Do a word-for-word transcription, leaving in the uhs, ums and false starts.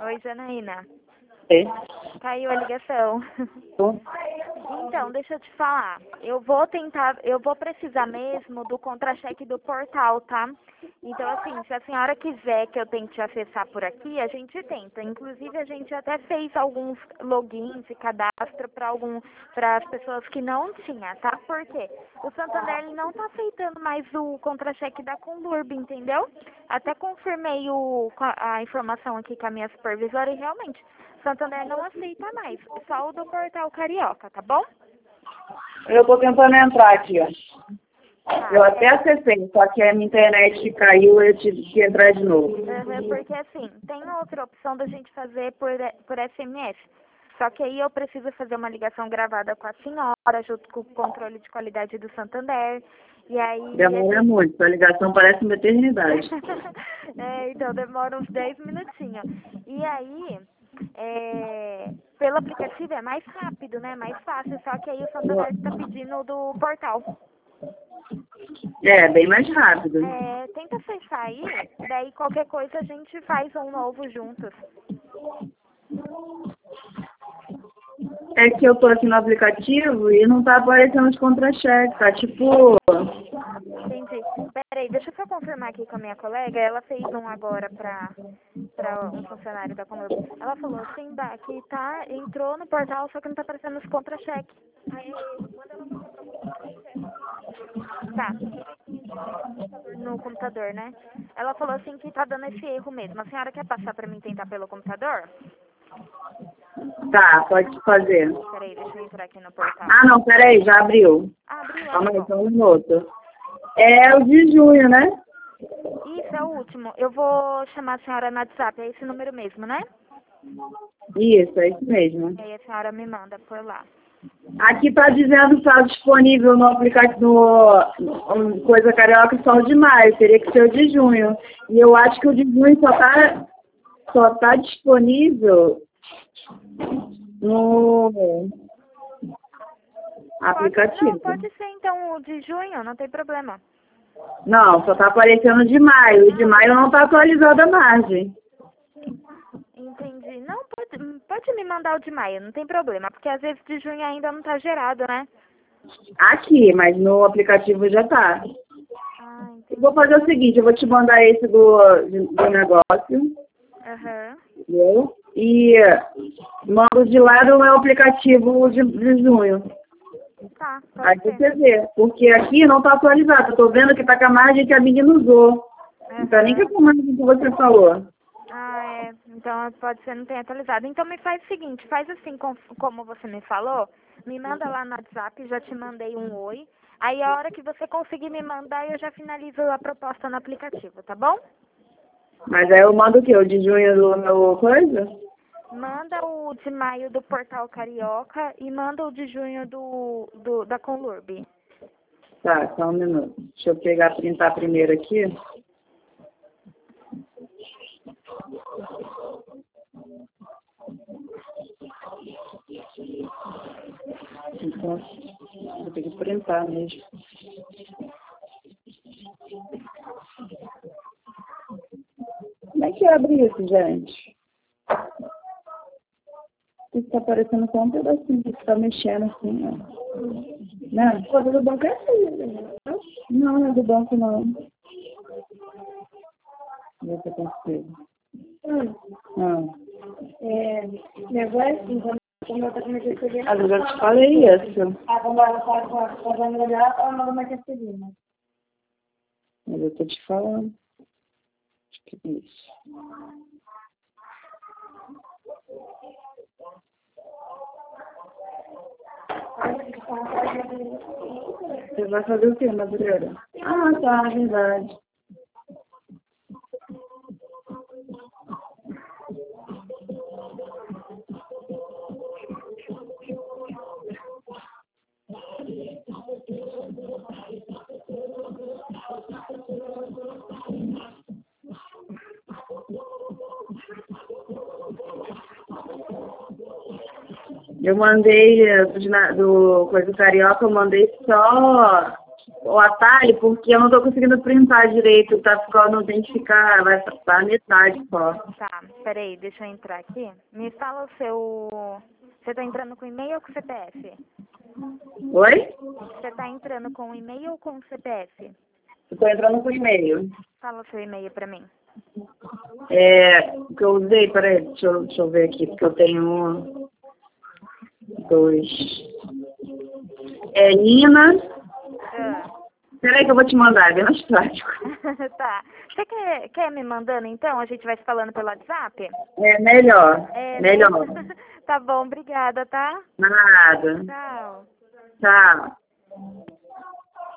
Oi, Janaína. É. Caiu a ligação. Tô. Então, deixa eu te falar. Eu vou tentar, eu vou precisar mesmo do contra-cheque do portal, tá? Então, assim, se a senhora quiser que eu tente acessar por aqui, a gente tenta. Inclusive, a gente até fez alguns logins e cadastro para algum, para as pessoas que não tinha, tá? Por quê? O Santander ele não tá aceitando mais o contra-cheque da Conlurb, entendeu? Até confirmei o, a informação aqui com a minha supervisora e realmente Santander não aceita mais, só o do Portal Carioca, tá bom? Eu tô tentando entrar aqui, ó. Tá, Eu até é, acessei, só que a minha internet caiu e eu tive que entrar de novo. uhum, porque assim, tem outra opção da gente fazer por, por S M S. Só que aí eu preciso fazer uma ligação gravada com a senhora, junto com o controle de qualidade do Santander. E aí. Demora a gente... muito, a ligação parece uma eternidade. é, então demora uns dez minutinhos. E aí. É, pelo aplicativo é mais rápido, né? Mais fácil, só que aí o Santander está pedindo do portal. É, bem mais rápido. É, tenta acessar aí, daí qualquer coisa a gente faz um novo juntos. É que eu tô aqui no aplicativo e não tá aparecendo os contra-cheques, tá tipo... Entendi. Peraí, deixa eu só confirmar aqui com a minha colega. Ela fez um agora pra, pra um funcionário da Comurb. Ela falou assim, Dá, que tá, entrou no portal, só que não tá aparecendo os contra-cheques. Aí, manda ela mandar pra você. Tá. No computador, né? Ela falou assim que tá dando esse erro mesmo. A senhora quer passar pra mim tentar pelo computador? Tá, pode fazer. Peraí, deixa eu entrar aqui no portal. Ah, não, peraí, já abriu. Ah, abriu, Calma aí, abriu. só um minuto. É o de junho, né? Isso, é o último. Eu vou chamar a senhora no WhatsApp, é esse número mesmo, né? Isso, é isso mesmo. E aí a senhora me manda por lá. Aqui tá dizendo que tá disponível no aplicativo, no, no Coisa Carioca só o de maio, teria que ser o de junho. E eu acho que o de junho só tá, só tá disponível no aplicativo. Pode, não, pode ser então o de junho, não tem problema. Não, só tá aparecendo o de maio. O de maio não tá atualizado a margem. Entendi. Não, pode, pode me mandar o de maio, não tem problema, porque às vezes de junho ainda não tá gerado, né? Aqui, mas no aplicativo já tá. Ah, Eu entendi. vou fazer o seguinte, eu vou te mandar esse do, do negócio, Aham. entendeu? E mando de lá do meu aplicativo de, de junho. Tá, Aí pode ser. você vê, porque aqui não tá atualizado. Eu tô vendo que tá com a margem que a menina usou. Não tá nem Aham. com a margem que você falou. Ah, é. Então pode ser não tem atualizado. Então me faz o seguinte, faz assim com, como você me falou, me manda lá no WhatsApp, já te mandei um oi. Aí a hora que você conseguir me mandar, eu já finalizo a proposta no aplicativo, tá bom? Mas aí eu mando o quê? O de junho do meu coisa? Manda o de maio do Portal Carioca e manda o de junho do, do da Conlurb. Tá, só um minuto. Deixa eu pegar, printar primeiro aqui. Então, vou ter que printar mesmo. Como é que abre isso, gente? Isso tá parecendo só um pedacinho que tá mexendo assim, ó. Né? Coisa do banco é assim, né? Não, não é do banco, não. Deixa eu ver se eu consigo. Hum, Ah. é, negócio assim, quando quando eu tô começando a escrever, Ah, eu já te falei isso. ah, quando ela fala com a com a família dela, ela manda uma carteirinha. Mas eu tô te falando. Acho que é isso. Você vai fazer o quê, Madureira? Ah, tá, verdade. Eu mandei eh, do, do Coisa Carioca, eu mandei só o atalho, porque eu não tô conseguindo printar direito, tá ficando, tem que ficar, vai passar metade só. Tá. Peraí, deixa eu entrar aqui. Me fala o seu... Você tá entrando com e-mail ou com C P F? Oi? Você tá entrando com e-mail ou com C P F? Eu tô entrando com e-mail. Fala o seu e-mail pra mim. É, o que eu usei, peraí, deixa eu, deixa eu ver aqui, porque eu tenho dois. É Nina. Ah. Peraí que eu vou te mandar, é bem mais prático. Tá. Você quer, quer me mandando então? A gente vai se falando pelo WhatsApp? É melhor. É, melhor. né? Tá bom, obrigada, tá? Nada. Tchau. Tchau.